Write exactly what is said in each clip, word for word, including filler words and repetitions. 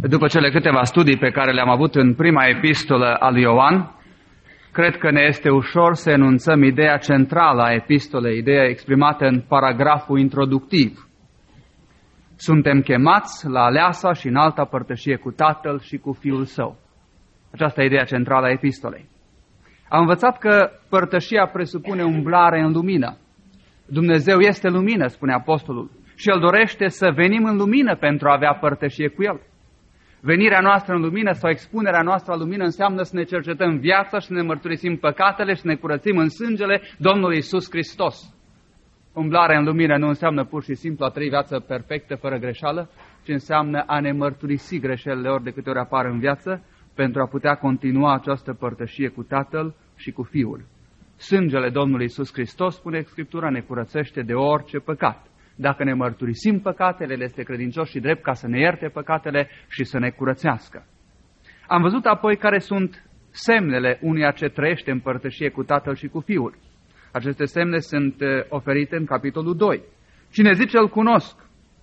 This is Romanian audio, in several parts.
După cele câteva studii pe care le-am avut în prima epistolă a lui Ioan, cred că ne este ușor să enunțăm ideea centrală a epistolei, ideea exprimată în paragraful introductiv. Suntem chemați la aleasa și înalta părtășie cu Tatăl și cu Fiul Său. Aceasta e ideea centrală a epistolei. Am învățat că părtășia presupune umblare în lumină. Dumnezeu este lumină, spune apostolul, și El dorește să venim în lumină pentru a avea părtășie cu El. Venirea noastră în lumină sau expunerea noastră la lumină înseamnă să ne cercetăm viața și să ne mărturisim păcatele și să ne curățim în sângele Domnului Iisus Hristos. Umblarea în lumină nu înseamnă pur și simplu a trăi viață perfectă, fără greșeală, ci înseamnă a ne mărturisi greșelile ori de câte ori apar în viață, pentru a putea continua această părtășie cu Tatăl și cu Fiul. Sângele Domnului Iisus Hristos, spune Scriptura, ne curățește de orice păcat. Dacă ne mărturisim păcatele, El este credincios și drept ca să ne ierte păcatele și să ne curățească. Am văzut apoi care sunt semnele unuia ce trăiește în părtășie cu Tatăl și cu Fiul. Aceste semne sunt oferite în capitolul doi. Cine zice îl cunosc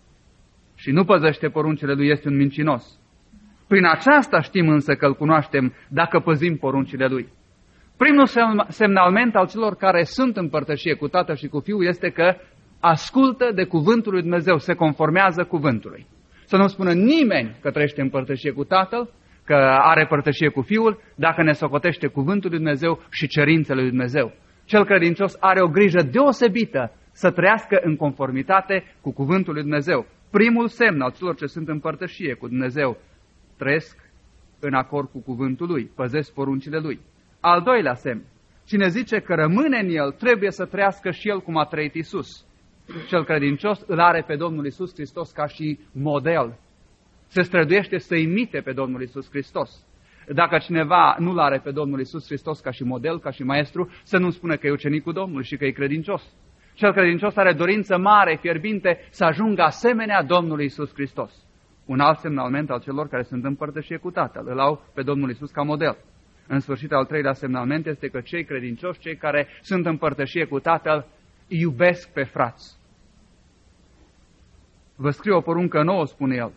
și nu păzește poruncile lui este un mincinos. Prin aceasta știm însă că îl cunoaștem dacă păzim poruncile lui. Primul semnalment al celor care sunt în părtășie cu Tatăl și cu Fiul este că ascultă de cuvântul lui Dumnezeu, se conformează cuvântului. Să nu spună nimeni că trăiește în părtășie cu Tatăl, că are părtășie cu Fiul, dacă ne socotește cuvântul lui Dumnezeu și cerințele lui Dumnezeu. Cel credincios are o grijă deosebită să trăiască în conformitate cu cuvântul lui Dumnezeu. Primul semn al celor ce sunt în părtășie cu Dumnezeu, trăiesc în acord cu cuvântul lui, păzesc poruncile lui. Al doilea semn, cine zice că rămâne în el, trebuie să trăiască și el cum a trăit Iisus. Cel credincios îl are pe Domnul Iisus Hristos ca și model. Se străduiește să imite pe Domnul Iisus Hristos. Dacă cineva nu-l are pe Domnul Iisus Hristos ca și model, ca și maestru, să nu spună că e ucenicul Domnului și că e credincios. Cel credincios are dorință mare, fierbinte, să ajungă asemenea Domnului Iisus Hristos. Un alt semnalment al celor care sunt în părtășie cu Tatăl, îl au pe Domnul Iisus ca model. În sfârșit, al treilea semnalment este că cei credincioși, cei care sunt în părtășie cu Tatăl, iubesc pe frați. Vă scriu o poruncă nouă, spune el.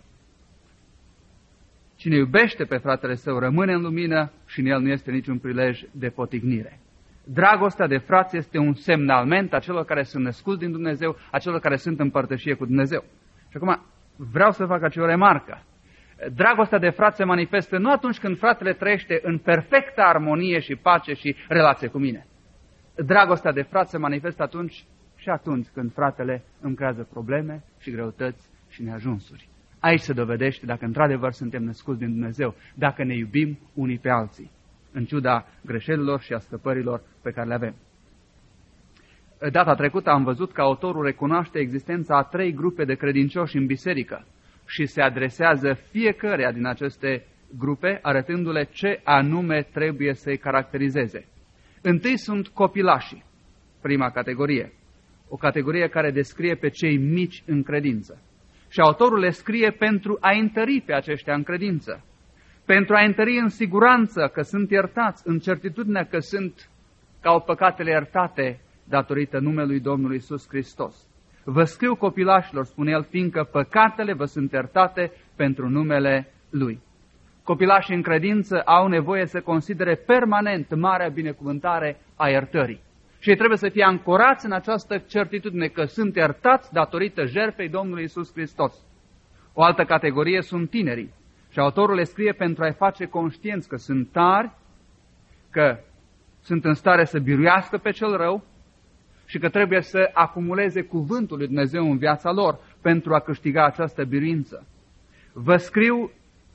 Cine iubește pe fratele său rămâne în lumină și în el nu este niciun prilej de potignire. Dragostea de frați este un semnalment a celor care sunt născuți din Dumnezeu, a celor care sunt în părtășie cu Dumnezeu. Și acum vreau să fac acea remarcă. Dragostea de frați se manifestă nu atunci când fratele trăiește în perfectă armonie și pace și relație cu mine. Dragostea de frați se manifestă atunci și atunci când fratele îmi creează probleme și greutăți și neajunsuri. Aici se dovedește dacă într-adevăr suntem născuți din Dumnezeu, dacă ne iubim unii pe alții, în ciuda greșelilor și a scăpărilor pe care le avem. Data trecută am văzut că autorul recunoaște existența a trei grupe de credincioși în biserică și se adresează fiecăreia din aceste grupe, arătându-le ce anume trebuie să-i caracterizeze. Întâi sunt copilașii, prima categorie, o categorie care descrie pe cei mici în credință. Și autorul le scrie pentru a întări pe aceștia în credință, pentru a întări în siguranță că sunt iertați, în certitudinea că sunt ca au păcatele iertate datorită numelui Domnului Iisus Hristos. Vă scriu copilașilor, spune el, fiindcă păcatele vă sunt iertate pentru numele Lui. Copilașii în credință au nevoie să considere permanent marea binecuvântare a iertării. Și ei trebuie să fie ancorați în această certitudine că sunt iertați datorită jertfei Domnului Iisus Hristos. O altă categorie sunt tinerii. Și autorul le scrie pentru a-i face conștienți că sunt tari, că sunt în stare să biruiască pe cel rău și că trebuie să acumuleze cuvântul lui Dumnezeu în viața lor pentru a câștiga această biruință. Vă scriu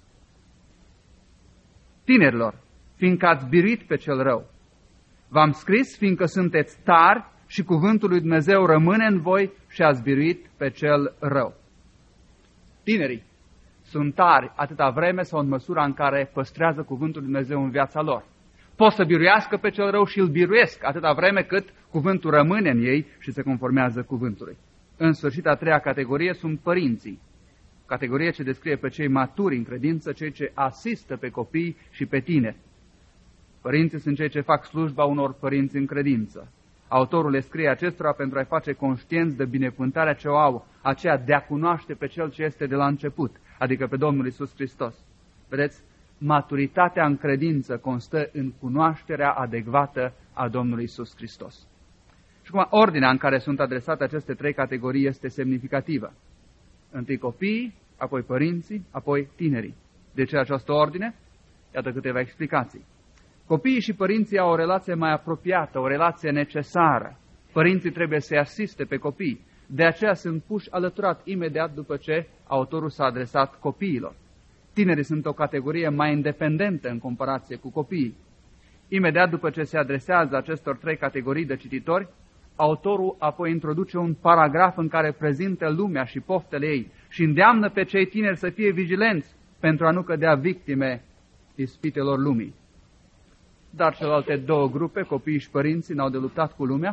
tinerilor, fiindcă ați biruit pe cel rău. V-am scris fiindcă sunteți tari și cuvântul lui Dumnezeu rămâne în voi și ați biruit pe cel rău. Tinerii sunt tari atâta vreme sau în măsura în care păstrează cuvântul lui Dumnezeu în viața lor. Pot să biruiască pe cel rău și îl biruiesc atâta vreme cât cuvântul rămâne în ei și se conformează cuvântului. În sfârșit, a treia categorie sunt părinții. Categorie ce descrie pe cei maturi în credință, cei ce asistă pe copii și pe tineri. Părinții sunt cei ce fac slujba unor părinți în credință. Autorul le scrie acestora pentru a-i face conștienți de binecuvântarea ce o au, aceea de a cunoaște pe cel ce este de la început, adică pe Domnul Iisus Hristos. Vedeți, maturitatea în credință constă în cunoașterea adecvată a Domnului Iisus Hristos. Și cum ordinea în care sunt adresate aceste trei categorii este semnificativă. Întâi copiii, apoi părinții, apoi tinerii. De ce această ordine? Iată câteva explicații. Copiii și părinții au o relație mai apropiată, o relație necesară. Părinții trebuie să-i asiste pe copii. De aceea sunt puși alăturat imediat după ce autorul s-a adresat copiilor. Tinerii sunt o categorie mai independentă în comparație cu copiii. Imediat după ce se adresează acestor trei categorii de cititori, autorul apoi introduce un paragraf în care prezintă lumea și poftele ei și îndeamnă pe cei tineri să fie vigilenți pentru a nu cădea victime ispitelor lumii. Dar celelalte două grupe, copiii și părinții, n-au de luptat cu lumea.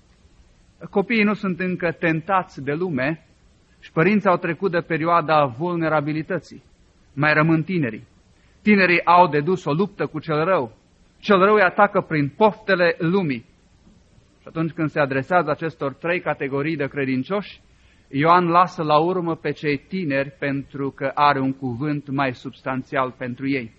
Copiii nu sunt încă tentați de lume și părinții au trecut de perioada vulnerabilității. Mai rămân tinerii. Tinerii au de dus o luptă cu cel rău. Cel rău îi atacă prin poftele lumii. Și atunci când se adresează acestor trei categorii de credincioși, Ioan lasă la urmă pe cei tineri pentru că are un cuvânt mai substanțial pentru ei.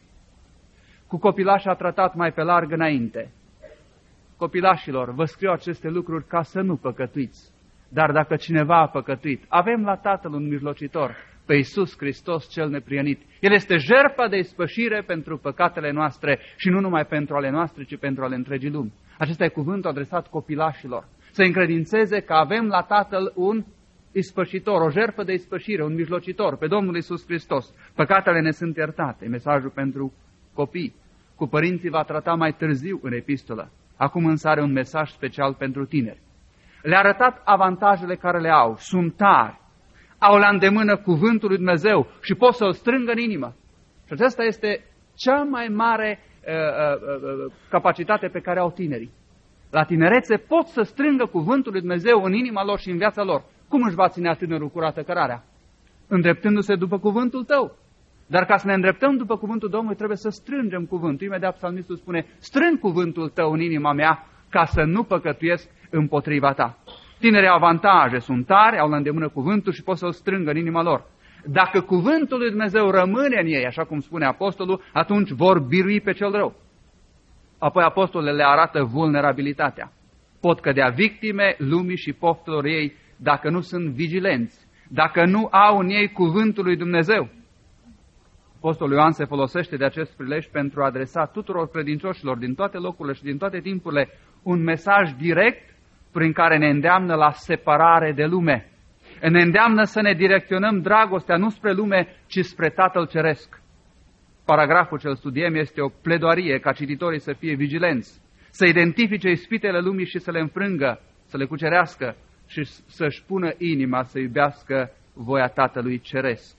Cu copilașii a tratat mai pe larg înainte. Copilașilor, vă scriu aceste lucruri ca să nu păcătuiți. Dar dacă cineva a păcătuit, avem la Tatăl un mijlocitor, pe Iisus Hristos cel neprihănit. El este jertfa de ispășire pentru păcatele noastre și nu numai pentru ale noastre, ci pentru ale întregii lumi. Acesta e cuvântul adresat copilașilor. Să încredințeze că avem la Tatăl un ispășitor, o jertfă de ispășire, un mijlocitor, pe Domnul Iisus Hristos. Păcatele ne sunt iertate. Mesajul pentru copii. Cu părinții va trata mai târziu în epistolă. Acum însă are un mesaj special pentru tineri. Le-a arătat avantajele care le au. Sunt tari. Au la îndemână cuvântul lui Dumnezeu și pot să-l strângă în inimă. Și aceasta este cea mai mare uh, uh, uh, capacitate pe care au tinerii. La tinerețe pot să strângă cuvântul lui Dumnezeu în inima lor și în viața lor. Cum își va ținea tânărul curată cărarea? Îndreptându-se după cuvântul tău. Dar ca să ne îndreptăm după cuvântul Domnului, trebuie să strângem cuvântul. Imediat psalmistul spune, strâng cuvântul tău în inima mea ca să nu păcătuiesc împotriva ta. Tinerii avantaje sunt tari, au la îndemână cuvântul și pot să-l strângă în inima lor. Dacă cuvântul lui Dumnezeu rămâne în ei, așa cum spune apostolul, atunci vor birui pe cel rău. Apoi apostolul le arată vulnerabilitatea. Pot cădea victime lumii și poftelor ei dacă nu sunt vigilenți, dacă nu au în ei cuvântul lui Dumnezeu. Apostolul Ioan se folosește de acest prilej pentru a adresa tuturor credincioșilor din toate locurile și din toate timpurile un mesaj direct prin care ne îndeamnă la separare de lume. Ne îndeamnă să ne direcționăm dragostea nu spre lume, ci spre Tatăl Ceresc. Paragraful ce-l studiem este o pledoarie ca cititorii să fie vigilenți, să identifice ispitele lumii și să le înfrângă, să le cucerească și să-și pună inima să iubească voia Tatălui Ceresc.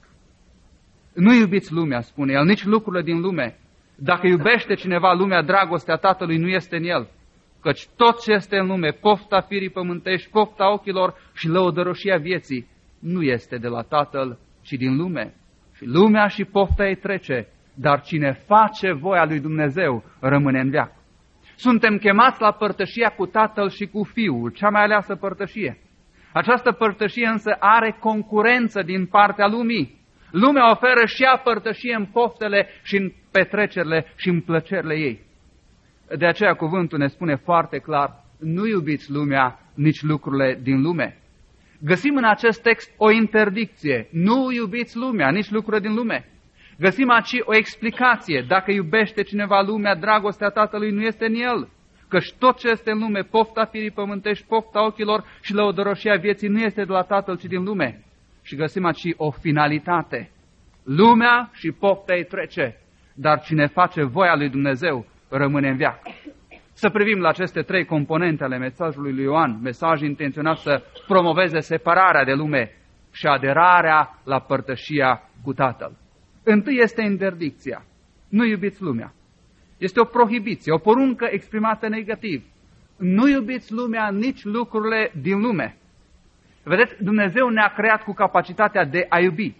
Nu iubiți lumea, spune el, nici lucrurile din lume. Dacă iubește cineva lumea, dragostea Tatălui nu este în el. Căci tot ce este în lume, pofta firii pământești, pofta ochilor și lăudăroșia vieții, nu este de la Tatăl, ci din lume. Și lumea și pofta ei trece, dar cine face voia lui Dumnezeu rămâne în veac. Suntem chemați la părtășia cu Tatăl și cu Fiul, cea mai aleasă părtășie. Această părtășie însă are concurență din partea lumii. Lumea oferă și ea părtășie în poftele și în petrecerile și în plăcerile ei. De aceea cuvântul ne spune foarte clar, nu iubiți lumea, nici lucrurile din lume. Găsim în acest text o interdicție, nu iubiți lumea, nici lucrurile din lume. Găsim aici o explicație, dacă iubește cineva lumea, dragostea Tatălui nu este în el. Căci tot ce este în lume, pofta firii pământești, pofta ochilor și lăudăroșia vieții nu este de la Tatăl, ci din lume. Și găsim aici o finalitate. Lumea și pofta ei trece, dar cine face voia lui Dumnezeu rămâne în veac. Să privim la aceste trei componente ale mesajului lui Ioan, mesaj intenționat să promoveze separarea de lume și aderarea la părtășia cu Tatăl. Întâi este interdicția. Nu iubiți lumea. Este o prohibiție, o poruncă exprimată negativ. Nu iubiți lumea, nici lucrurile din lume. Vedeți, Dumnezeu ne-a creat cu capacitatea de a iubi.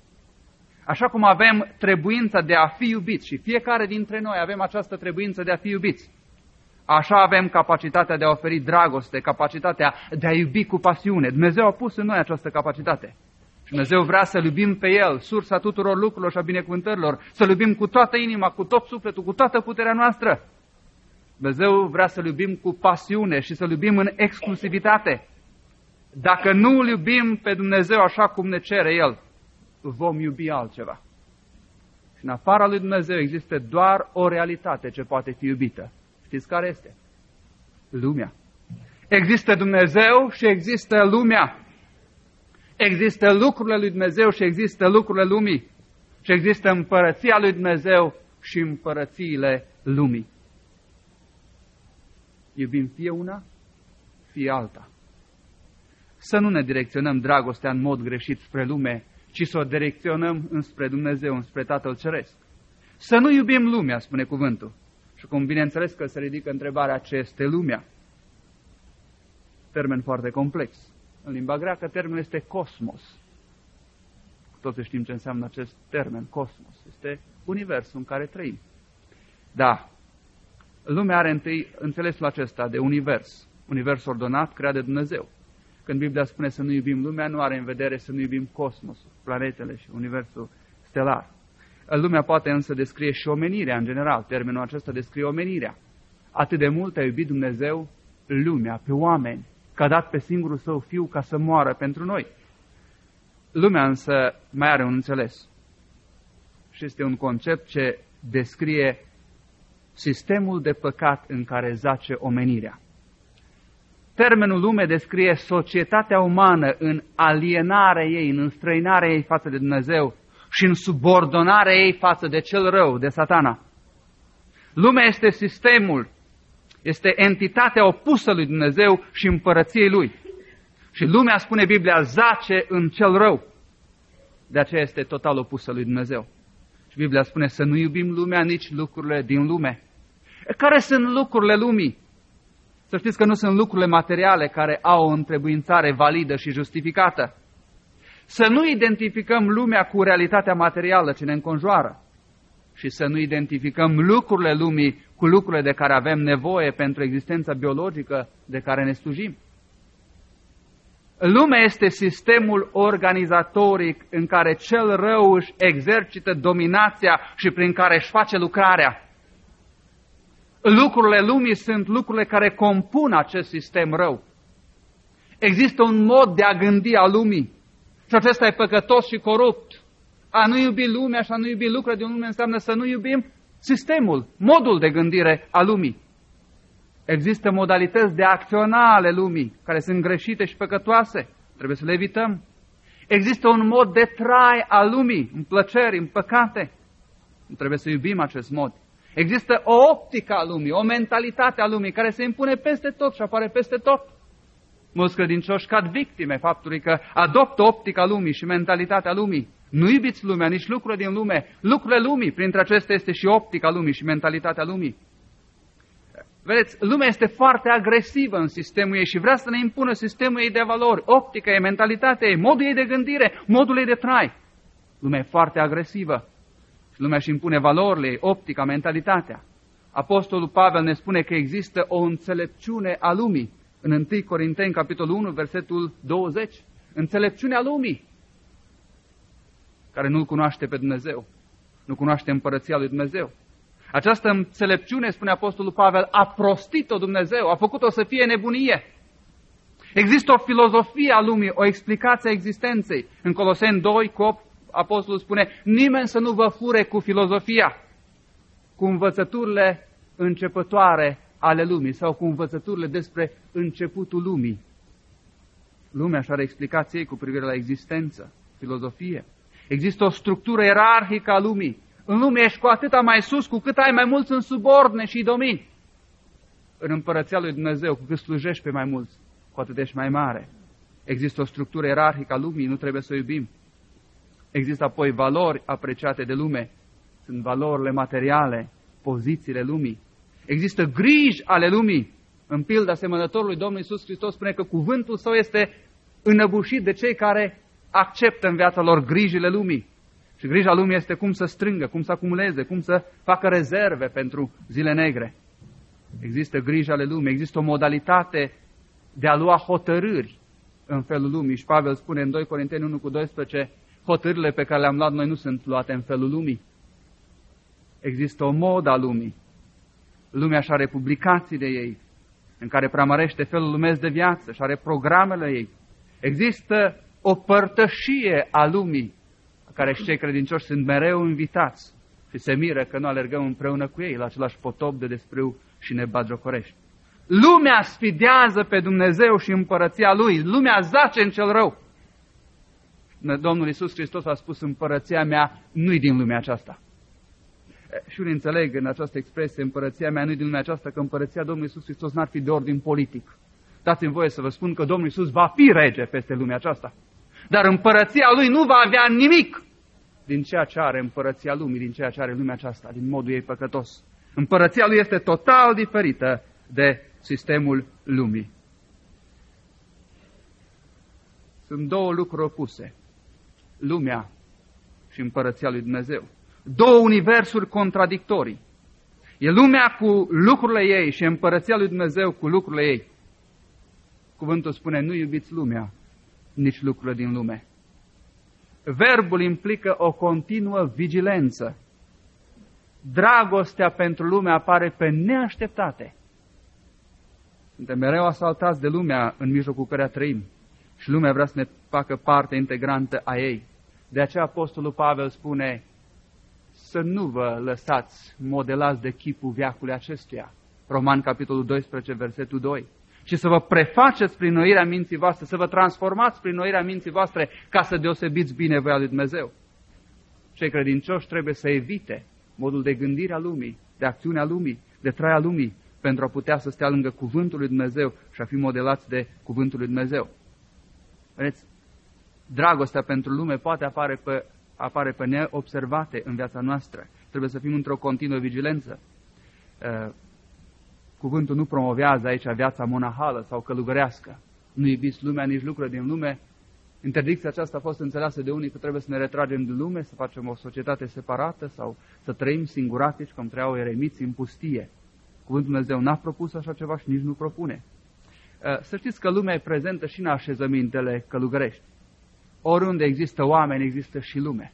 Așa cum avem trebuința de a fi iubiți și fiecare dintre noi avem această trebuință de a fi iubiți. Așa avem capacitatea de a oferi dragoste, capacitatea de a iubi cu pasiune. Dumnezeu a pus în noi această capacitate. Și Dumnezeu vrea să-L iubim pe El, sursa tuturor lucrurilor și a binecuvântărilor, să-L iubim cu toată inima, cu tot sufletul, cu toată puterea noastră. Dumnezeu vrea să-L iubim cu pasiune și să-L iubim în exclusivitate. Dacă nu îl iubim pe Dumnezeu așa cum ne cere El, vom iubi altceva. Și în afara lui Dumnezeu există doar o realitate ce poate fi iubită. Știți care este? Lumea. Există Dumnezeu și există lumea. Există lucrurile lui Dumnezeu și există lucrurile lumii. Și există împărăția lui Dumnezeu și împărățiile lumii. Iubim fie una, fie alta. Să nu ne direcționăm dragostea în mod greșit spre lume, ci să o direcționăm înspre Dumnezeu, înspre Tatăl Ceresc. Să nu iubim lumea, spune cuvântul. Și cum bineînțeles că se ridică întrebarea ce este lumea. Termen foarte complex. În limba greacă termenul este cosmos. Toți știm ce înseamnă acest termen, cosmos. Este universul în care trăim. Da, lumea are întâi înțelesul acesta de univers. Univers ordonat, creat de Dumnezeu. Când Biblia spune să nu iubim lumea, nu are în vedere să nu iubim cosmosul, planetele și universul stelar. Lumea poate însă descrie și omenirea în general. Termenul acesta descrie omenirea. Atât de mult a iubit Dumnezeu lumea, pe oameni, că a dat pe singurul Său Fiu ca să moară pentru noi. Lumea însă mai are un înțeles. Și este un concept ce descrie sistemul de păcat în care zace omenirea. Termenul lume descrie societatea umană în alienarea ei, în înstrăinarea ei față de Dumnezeu și în subordonarea ei față de cel rău, de Satana. Lumea este sistemul, este entitatea opusă lui Dumnezeu și împărăției Lui. Și lumea, spune Biblia, zace în cel rău. De aceea este total opusă lui Dumnezeu. Și Biblia spune să nu iubim lumea, nici lucrurile din lume. Care sunt lucrurile lumii? Să știți că nu sunt lucrurile materiale care au o întrebuințare validă și justificată. Să nu identificăm lumea cu realitatea materială ce ne înconjoară și să nu identificăm lucrurile lumii cu lucrurile de care avem nevoie pentru existența biologică de care ne slujim. Lumea este sistemul organizatoric în care cel rău își exercită dominația și prin care își face lucrarea. Lucrurile lumii sunt lucrurile care compun acest sistem rău. Există un mod de a gândi a lumii și acesta e păcătos și corupt. A nu iubi lumea și a nu iubi lucrurile din lume înseamnă să nu iubim sistemul, modul de gândire a lumii. Există modalități de a acționa ale lumii care sunt greșite și păcătoase. Trebuie să le evităm. Există un mod de trai al lumii, în plăceri, în păcate. Nu trebuie să iubim acest mod. Există o optică a lumii, o mentalitate a lumii care se impune peste tot și apare peste tot. Mulți credincioși cad victime faptului că adoptă optica lumii și mentalitatea lumii. Nu iubiți lumea, nici lucrurile din lume. Lucrurile lumii, printre acestea este și optica lumii și mentalitatea lumii. Vedeți, lumea este foarte agresivă în sistemul ei și vrea să ne impună sistemul ei de valori, optica ei, mentalitatea ei, modul ei de gândire, modul ei de trai. Lumea e foarte agresivă și lumea își impune valorile ei, optica, mentalitatea. Apostolul Pavel ne spune că există o înțelepciune a lumii. În întâi Corinteni, capitolul unu, versetul douăzeci. Înțelepciunea lumii, care nu-L cunoaște pe Dumnezeu, nu cunoaște împărăția lui Dumnezeu. Această înțelepciune, spune Apostolul Pavel, a prostit-o Dumnezeu, a făcut-o să fie nebunie. Există o filozofie a lumii, o explicație a existenței. În Coloseni doi, cu opt, Apostolul spune, nimeni să nu vă fure cu filozofia, cu învățăturile începătoare ale lumii sau cu învățăturile despre începutul lumii. Lumea și are explicații cu privire la existență, filozofie. Există o structură ierarhică a lumii. În lume ești cu atâta mai sus, cu cât ai mai mulți în subordine și domini. În împărăția lui Dumnezeu, cu cât slujești pe mai mulți, cu atât ești mai mare. Există o structură ierarhică a lumii, nu trebuie să o iubim. Există apoi valori apreciate de lume. Sunt valorile materiale, pozițiile lumii. Există griji ale lumii. În pilda asemănătorului Domnul Iisus Hristos spune că cuvântul său este înăbușit de cei care acceptă în viața lor grijile lumii. Și grija lumii este cum să strângă, cum să acumuleze, cum să facă rezerve pentru zile negre. Există grija ale lumii, există o modalitate de a lua hotărâri în felul lumii. Și Pavel spune în doi Corinteni unu cu doisprezece, hotărârile pe care le-am luat noi nu sunt luate în felul lumii. Există o modă a lumii. Lumea și are publicațiile ei, în care preamărește felul lumesc de viață și are programele ei. Există o părtășie a lumii, a care și cei credincioși sunt mereu invitați și se miră că nu alergăm împreună cu ei la același potop de despreu și ne bagiocorește. Lumea sfidează pe Dumnezeu și împărăția Lui. Lumea zace în cel rău. Domnul Iisus Hristos a spus, împărăția mea nu-i din lumea aceasta. Și unii înțeleg în această expresie, împărăția mea nu-i din lumea aceasta, că împărăția Domnului Iisus Hristos n-ar fi de ordin politic. Dați-mi voie să vă spun că Domnul Iisus va fi rege peste lumea aceasta. Dar împărăția Lui nu va avea nimic din ceea ce are împărăția lumii, din ceea ce are lumea aceasta, din modul ei păcătos. Împărăția Lui este total diferită de sistemul lumii. Sunt două lucruri opuse. Lumea și împărăția lui Dumnezeu. Două universuri contradictorii. E lumea cu lucrurile ei și împărăția lui Dumnezeu cu lucrurile ei. Cuvântul spune, nu iubiți lumea, nici lucrurile din lume. Verbul implică o continuă vigilență. Dragostea pentru lume apare pe neașteptate. Suntem mereu asaltați de lumea în mijlocul căreia trăim. Și lumea vrea să ne facă parte integrantă a ei. De aceea Apostolul Pavel spune să nu vă lăsați modelați de chipul veacului acestuia. Roman, capitolul doisprezece, versetul doi. Și să vă prefaceți prin noirea minții voastre, să vă transformați prin noirea minții voastre ca să deosebiți bine voia lui Dumnezeu. Cei credincioși trebuie să evite modul de gândire a lumii, de acțiune a lumii, de trai a lumii, pentru a putea să stea lângă cuvântul lui Dumnezeu și a fi modelați de cuvântul lui Dumnezeu. Vedeți, dragostea pentru lume poate apare pe, apare pe neobservate în viața noastră. Trebuie să fim într-o continuă vigilență. Cuvântul nu promovează aici viața monahală sau călugărească. Nu iubiți lumea, nici lucrurile din lume. Interdicția aceasta a fost înțeleasă de unii că trebuie să ne retragem din lume, să facem o societate separată sau să trăim singuratici, cum trăiau eremiții în pustie. Cuvântul Dumnezeu n-a propus așa ceva și nici nu propune. Să știți că lumea e prezentă și în așezămintele călugărești. Oriunde există oameni, există și lume.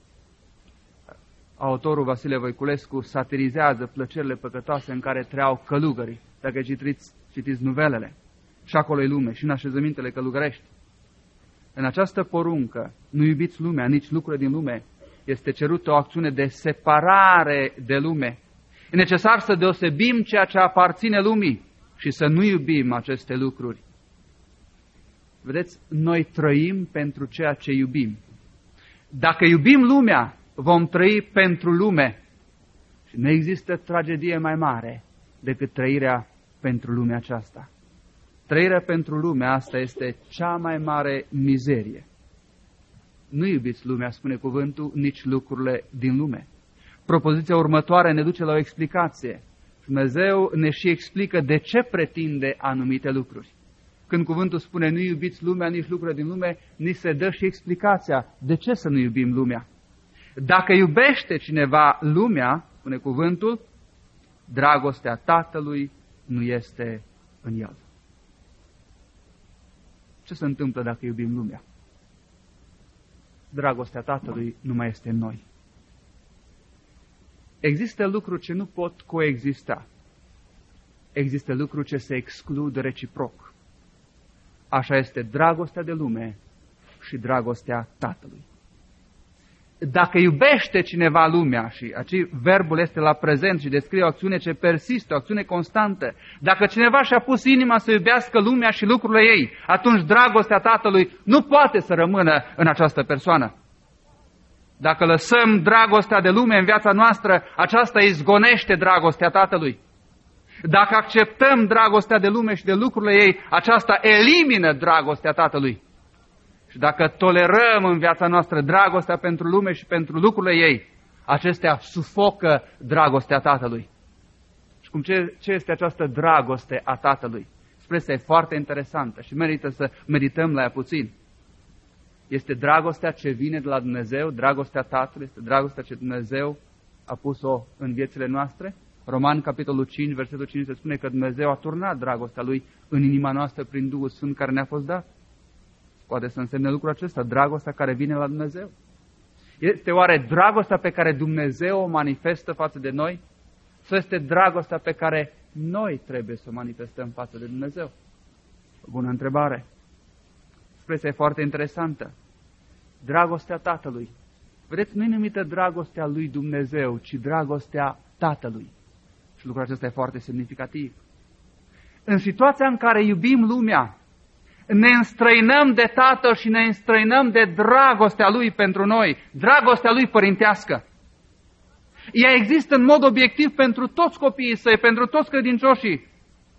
Autorul Vasile Voiculescu satirizează plăcerile păcătoase în care trăiau călugării. Dacă citiți, citiți nuvelele. Și acolo e lume, și în așezămintele călugărești. În această poruncă, nu iubiți lumea, nici lucrurile din lume, este cerută o acțiune de separare de lume. E necesar să deosebim ceea ce aparține lumii și să nu iubim aceste lucruri. Vedeți, noi trăim pentru ceea ce iubim. Dacă iubim lumea, vom trăi pentru lume. Și nu există tragedie mai mare decât trăirea pentru lumea aceasta. Trăirea pentru lumea asta este cea mai mare mizerie. Nu iubiți lumea, spune cuvântul, nici lucrurile din lume. Propoziția următoare ne duce la o explicație. Dumnezeu ne și explică de ce pretinde anumite lucruri. Când cuvântul spune nu iubiți lumea, nici lucrurile din lume, ni se dă și explicația de ce să nu iubim lumea. Dacă iubește cineva lumea, spune cuvântul, dragostea Tatălui nu este în el. Ce se întâmplă dacă iubim lumea? Dragostea Tatălui nu mai este în noi. Există lucruri ce nu pot coexista. Există lucruri ce se exclud reciproc. Așa este dragostea de lume și dragostea Tatălui. Dacă iubește cineva lumea, și aici verbul este la prezent și descrie o acțiune ce persistă, o acțiune constantă, dacă cineva și-a pus inima să iubească lumea și lucrurile ei, atunci dragostea Tatălui nu poate să rămână în această persoană. Dacă lăsăm dragostea de lume în viața noastră, aceasta izgonește dragostea Tatălui. Dacă acceptăm dragostea de lume și de lucrurile ei, aceasta elimină dragostea Tatălui. Și dacă tolerăm în viața noastră dragostea pentru lume și pentru lucrurile ei, acestea sufocă dragostea Tatălui. Și cum ce, ce este această dragoste a Tatălui? Expresia e foarte interesantă și merită să medităm la ea puțin. Este dragostea ce vine de la Dumnezeu, dragostea Tatălui, este dragostea ce Dumnezeu a pus-o în viețile noastre. Roman, capitolul cinci, versetul cinci, se spune că Dumnezeu a turnat dragostea Lui în inima noastră prin Duhul Sfânt care ne-a fost dat. Poate să însemne lucrul acesta, dragostea care vine la Dumnezeu. Este oare dragostea pe care Dumnezeu o manifestă față de noi? Sau este dragostea pe care noi trebuie să o manifestăm față de Dumnezeu? O bună întrebare. Expresia e foarte interesantă. Dragostea Tatălui. Vedeți, nu e numită dragostea lui Dumnezeu, ci dragostea Tatălui. Și lucrul acesta e foarte semnificativ. În situația în care iubim lumea, ne înstrăinăm de Tatăl și ne înstrăinăm de dragostea Lui pentru noi, dragostea Lui părintească. Ea există în mod obiectiv pentru toți copiii Săi, pentru toți credincioșii,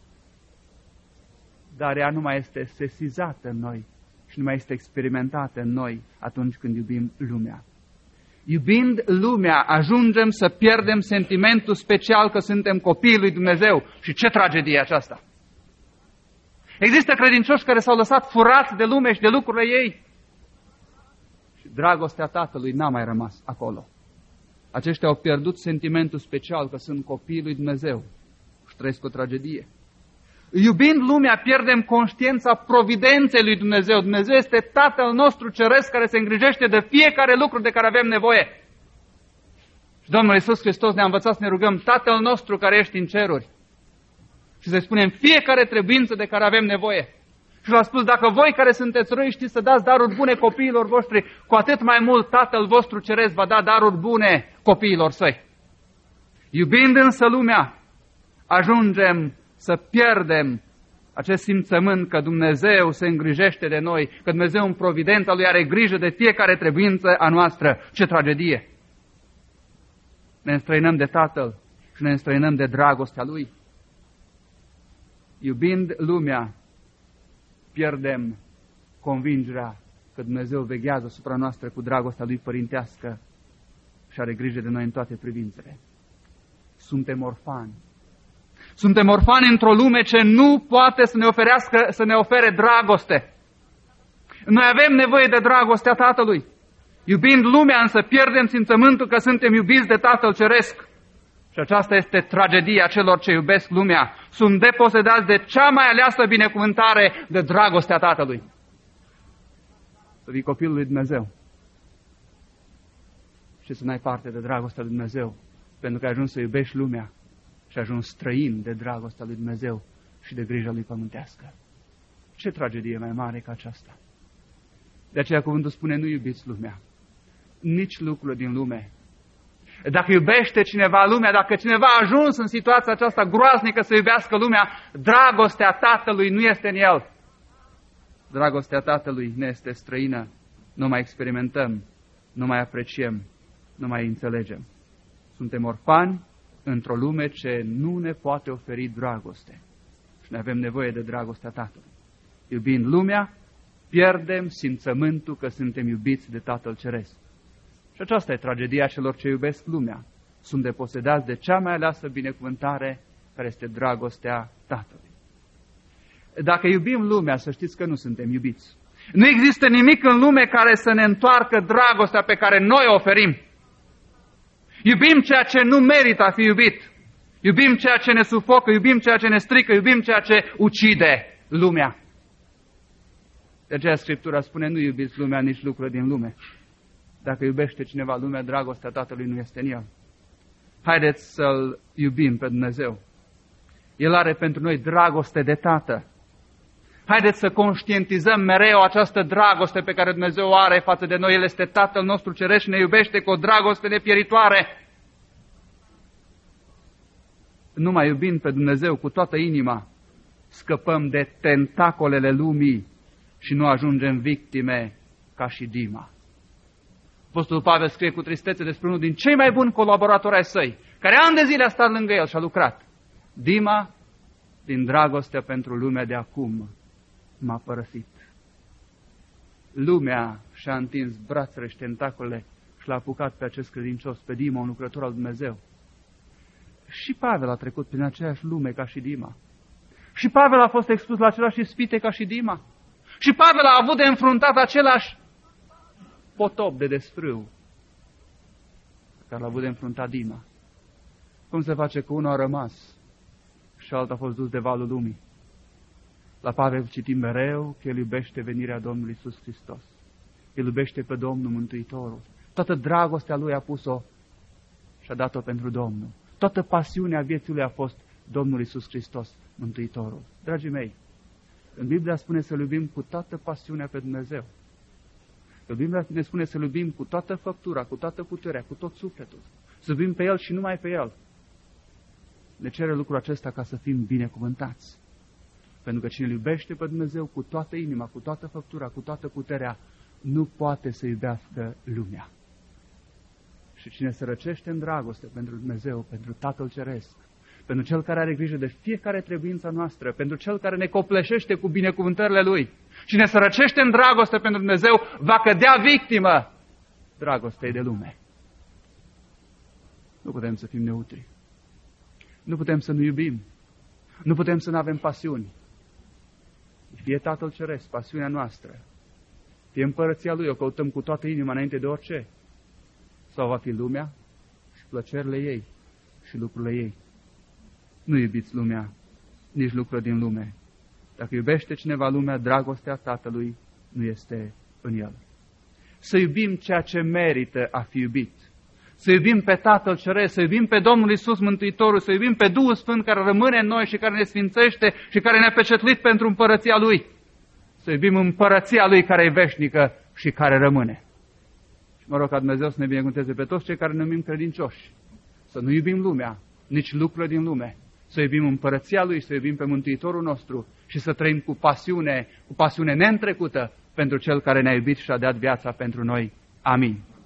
dar ea nu mai este sesizată în noi și nu mai este experimentată în noi atunci când iubim lumea. Iubind lumea, ajungem să pierdem sentimentul special că suntem copiii lui Dumnezeu. Și ce tragedie aceasta! Există credincioși care s-au lăsat furați de lume și de lucrurile ei. Și dragostea Tatălui n-a mai rămas acolo. Aceștia au pierdut sentimentul special că sunt copiii lui Dumnezeu și trăiesc o tragedie. Iubind lumea, pierdem conștiința providenței lui Dumnezeu. Dumnezeu este Tatăl nostru ceresc care se îngrijește de fiecare lucru de care avem nevoie. Și Domnul Iisus Hristos ne-a învățat să ne rugăm, Tatăl nostru care ești în ceruri. Și să spunem fiecare trebuință de care avem nevoie. Și l-a spus, dacă voi care sunteți răi știți să dați daruri bune copiilor voștri, cu atât mai mult Tatăl vostru ceresc va da daruri bune copiilor săi. Iubind însă lumea, ajungem să pierdem acest simțământ că Dumnezeu se îngrijește de noi, că Dumnezeu în providența Lui are grijă de fiecare trebuință a noastră. Ce tragedie! Ne înstrăinăm de Tatăl și ne înstrăinăm de dragostea Lui. Iubind lumea, pierdem convingerea că Dumnezeu veghează asupra noastră cu dragostea Lui părintească și are grijă de noi în toate privințele. Suntem orfani. Suntem orfani într-o lume ce nu poate să ne oferească, să ne ofere dragoste. Noi avem nevoie de dragostea Tatălui. Iubind lumea, însă pierdem simțământul că suntem iubiți de Tatăl Ceresc. Și aceasta este tragedia celor ce iubesc lumea. Sunt deposedați de cea mai aleasă binecuvântare, de dragostea Tatălui. Să fii copilul lui Dumnezeu și să n-ai parte de dragostea lui Dumnezeu, pentru că ai ajuns să iubești lumea și ai ajuns străin de dragostea lui Dumnezeu și de grija lui pământească. Ce tragedie mai mare ca aceasta! De aceea cuvântul spune, nu iubiți lumea, nici lucrurile din lume. Dacă iubește cineva lumea, dacă cineva a ajuns în situația aceasta groaznică să iubească lumea, dragostea Tatălui nu este în el. Dragostea Tatălui ne este străină, nu mai experimentăm, nu mai apreciem, nu mai înțelegem. Suntem orfani într-o lume ce nu ne poate oferi dragoste. Și ne avem nevoie de dragostea Tatălui. Iubind lumea, pierdem simțământul că suntem iubiți de Tatăl Ceresc. Și aceasta e tragedia celor ce iubesc lumea. Sunt deposedați de cea mai aleasă binecuvântare, care este dragostea Tatălui. Dacă iubim lumea, să știți că nu suntem iubiți. Nu există nimic în lume care să ne întoarcă dragostea pe care noi o oferim. Iubim ceea ce nu merită a fi iubit. Iubim ceea ce ne sufocă, iubim ceea ce ne strică, iubim ceea ce ucide lumea. De aceea Scriptura spune, nu iubiți lumea, nici lucrurile din lume. Dacă iubește cineva lumea, dragostea Tatălui nu este în el. Haideți să-L iubim pe Dumnezeu. El are pentru noi dragoste de Tată. Haideți să conștientizăm mereu această dragoste pe care Dumnezeu o are față de noi. El este Tatăl nostru ceresc și ne iubește cu o dragoste nepieritoare. Numai iubind pe Dumnezeu cu toată inima, scăpăm de tentacolele lumii și nu ajungem victime ca și Dima. Apostolul Pavel scrie cu tristețe despre unul din cei mai buni colaboratori ai săi, care ani de zile a stat lângă el și a lucrat. Dima, din dragostea pentru lumea de acum, m-a părăsit. Lumea și-a întins brațele și tentacolele și l-a apucat pe acest credincios, pe Dima, un lucrător al Dumnezeu. Și Pavel a trecut prin aceeași lume ca și Dima. Și Pavel a fost expus la același ispite ca și Dima. Și Pavel a avut de înfruntat același potop de desfrâu care l-a avut de înfruntat Dima. Cum se face că unul a rămas și altul a fost dus de valul lumii? La Pavel citim mereu că el iubește venirea Domnului Iisus Hristos. El iubește pe Domnul Mântuitorul. Toată dragostea lui a pus-o și a dat-o pentru Domnul. Toată pasiunea vieții lui a fost Domnul Iisus Hristos, Mântuitorul. Dragii mei, în Biblia spune să iubim cu toată pasiunea pe Dumnezeu. În Biblia ne spune să iubim cu toată făptura, cu toată puterea, cu tot sufletul. Să iubim pe El și numai pe El. Ne cere lucrul acesta ca să fim binecuvântați. Pentru că cine iubește pe Dumnezeu cu toată inima, cu toată făptura, cu toată puterea, nu poate să iubească lumea. Și cine se răcește în dragoste pentru Dumnezeu, pentru Tatăl Ceresc, pentru Cel care are grijă de fiecare trebuință noastră, pentru Cel care ne copleșește cu binecuvântările Lui, cine se răcește în dragoste pentru Dumnezeu, va cădea victimă dragostei de lume. Nu putem să fim neutri. Nu putem să nu iubim. Nu putem să nu avem pasiuni. Fie Tatăl Ceresc, pasiunea noastră, fie împărăția Lui, o căutăm cu toată inima înainte de orice, sau va fi lumea și plăcerile ei și lucrurile ei. Nu iubiți lumea, nici lucrurile din lume. Dacă iubește cineva lumea, dragostea Tatălui nu este în el. Să iubim ceea ce merită a fi iubit. Să iubim pe Tatăl Ceresc, să iubim pe Domnul Iisus Mântuitorul, să iubim pe Duhul Sfânt care rămâne în noi și care ne sfințește și care ne-a pecetluit pentru împărăția Lui. Să iubim împărăția Lui care e veșnică și care rămâne. Și mă rog ca Dumnezeu să ne binecuvânteze pe toți cei care ne numim credincioși. Să nu iubim lumea, nici lucrurile din lume. Să iubim împărăția Lui, să iubim pe Mântuitorul nostru și să trăim cu pasiune, cu pasiune neîntrecută pentru Cel care ne-a iubit și a dat viața pentru noi. Amin.